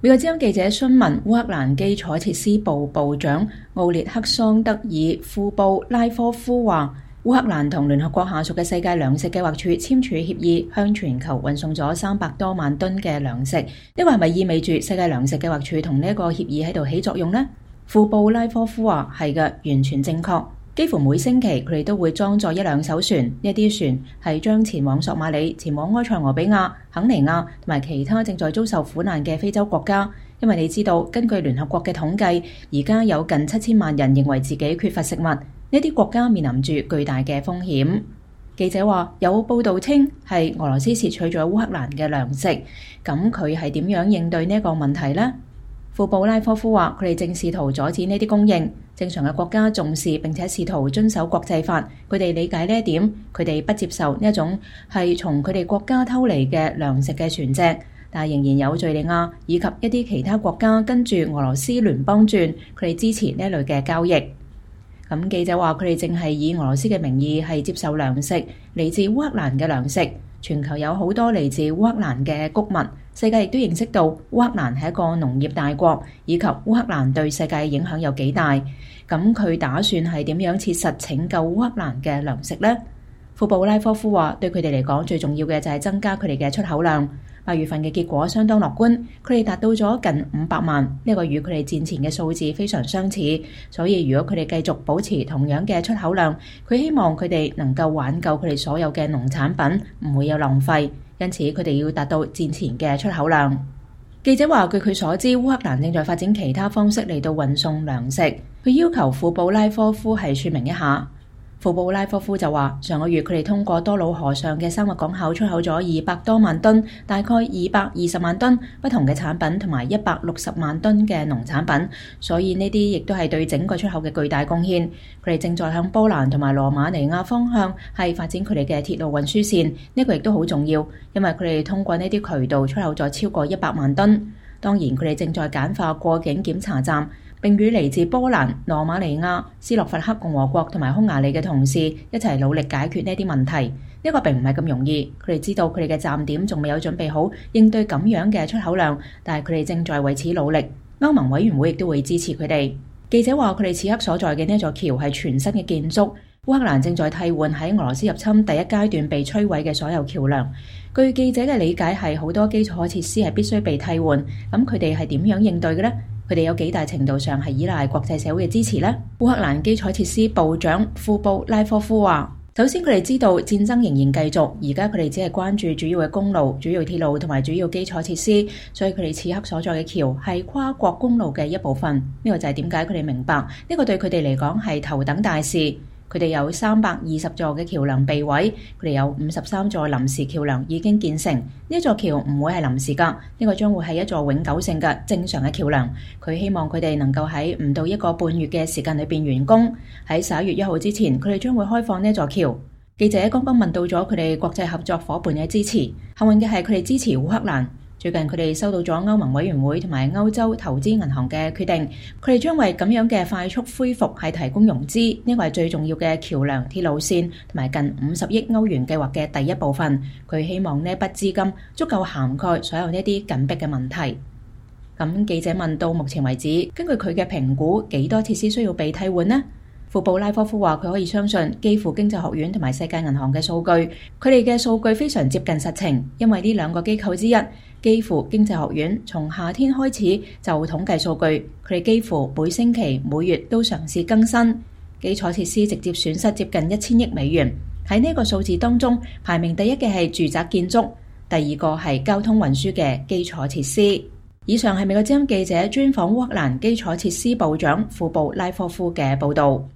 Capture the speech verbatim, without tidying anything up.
美國之音記者詢問烏克蘭基礎設施部部長奧列克桑德爾庫布拉科夫話，烏克蘭同聯合國下屬嘅世界糧食計劃署簽署協議，向全球運送咗三百多萬噸嘅糧食。呢個係咪意味住世界糧食計劃署同呢一個協議喺度起作用呢？庫布拉科夫話係嘅，完全正確。幾乎每星期佢哋都會裝載一兩艘船，呢啲船係將前往索馬里、前往埃塞俄比亞、肯尼亞同埋其他正在遭受苦難嘅非洲國家。因為你知道，根據聯合國嘅統計，而家有近七千萬人認為自己缺乏食物，呢啲國家面臨住巨大嘅風險。記者話有報道稱係俄羅斯竊取咗烏克蘭嘅糧食，咁佢係點樣應對呢一個問題呢？庫布拉科夫話：佢哋正試圖阻止呢啲供應。正常嘅國家重視並且試圖遵守國際法，佢哋理解呢一點，佢哋不接受呢一種係從佢哋國家偷嚟嘅糧食嘅船隻，但係仍然有敘利亞以及一啲其他國家跟住俄羅斯聯邦轉，佢哋支持呢一類嘅交易。咁記者話佢哋正係以俄羅斯嘅名義係接受糧食嚟自烏克蘭嘅糧食。全球有好多嚟自烏克蘭嘅穀物，世界亦都認識到烏克蘭係一個農業大國，以及烏克蘭對世界嘅影響有幾大。咁佢打算係點樣切實拯救烏克蘭嘅糧食呢？庫布拉科夫話：對佢哋嚟講，最重要嘅就係增加佢哋嘅出口量。八月份嘅結果相當樂觀，佢哋達到咗近五百萬，呢個與佢哋戰前嘅數字非常相似。所以如果佢哋繼續保持同樣嘅出口量，佢希望佢哋能夠挽救佢哋所有嘅農產品，唔會有浪費。因此佢哋要達到戰前嘅出口量。記者話，據佢所知，烏克蘭正在發展其他方式嚟到運送糧食。佢要求庫布拉科夫係說明一下。庫布拉科夫就話：上個月佢哋通過多瑙河上嘅生物港口出口咗二百多萬噸，大概二百二十萬噸不同嘅產品，同埋一百六十萬噸嘅農產品。所以呢啲亦都係對整個出口嘅巨大貢獻。佢哋正在向波蘭同埋羅馬尼亞方向係發展佢哋嘅鐵路運輸線，呢個亦都好重要，因為佢哋通過呢啲渠道出口咗超過一百萬噸。當然，佢哋正在簡化過境檢查站。並與嚟自波蘭、羅馬尼亞、斯洛伐克共和國同埋匈牙利嘅同事一齊努力解決呢啲問題。呢個並唔係咁容易。佢哋知道佢哋嘅站點仲未有準備好應對咁樣嘅出口量，但係佢哋正在為此努力。歐盟委員會亦都會支持佢哋。記者話佢哋此刻所在嘅呢座橋係全新嘅建築。烏克蘭正在替換喺俄羅斯入侵第一階段被摧毀嘅所有橋梁。據記者嘅理解係好多基礎設施係必須被替換。咁佢哋係點樣應對嘅呢？佢哋有幾大程度上係依賴國際社會嘅支持呢？烏克蘭基礎設施部長庫布拉科夫話：首先佢哋知道戰爭仍然繼續，而家佢哋只係關注主要嘅公路、主要鐵路同埋主要基礎設施，所以佢哋此刻所在嘅橋係跨國公路嘅一部分。呢個就係點解佢哋明白呢個對佢哋嚟講係頭等大事。佢哋有三百二十座嘅橋梁被毀，佢哋有五十三座臨時橋梁已經建成。呢座橋唔會係臨時㗎，呢個將會係一座永久性嘅正常嘅橋梁。佢希望佢哋能夠喺唔到一個半月嘅時間裏邊完工。喺十一月一號之前，佢哋將會開放呢座橋。記者剛剛問到咗佢哋國際合作夥伴嘅支持，幸運嘅係佢哋支持烏克蘭。最近佢哋收到咗歐盟委員會同埋歐洲投資銀行嘅決定，佢哋將為咁樣嘅快速恢復係提供融資，呢個係最重要嘅橋梁、鐵路線同埋近五十億歐元計劃嘅第一部分。佢希望呢筆資金足夠涵蓋所有呢啲緊迫嘅問題。咁記者問到目前為止，根據佢嘅評估，幾多設施需要被替換呢？庫布拉科夫話：佢可以相信基輔經濟學院同埋世界銀行嘅數據，佢哋嘅數據非常接近實情，因為呢兩個機構之一，基輔經濟學院從夏天開始就統計數據，佢哋幾乎每星期、每月都嘗試更新。基礎設施直接損失接近一千億美元。喺呢個數字當中，排名第一嘅係住宅建築，第二個係交通運輸嘅基礎設施。以上係美國之音記者專訪烏克蘭基礎設施部長庫布拉科夫嘅報導。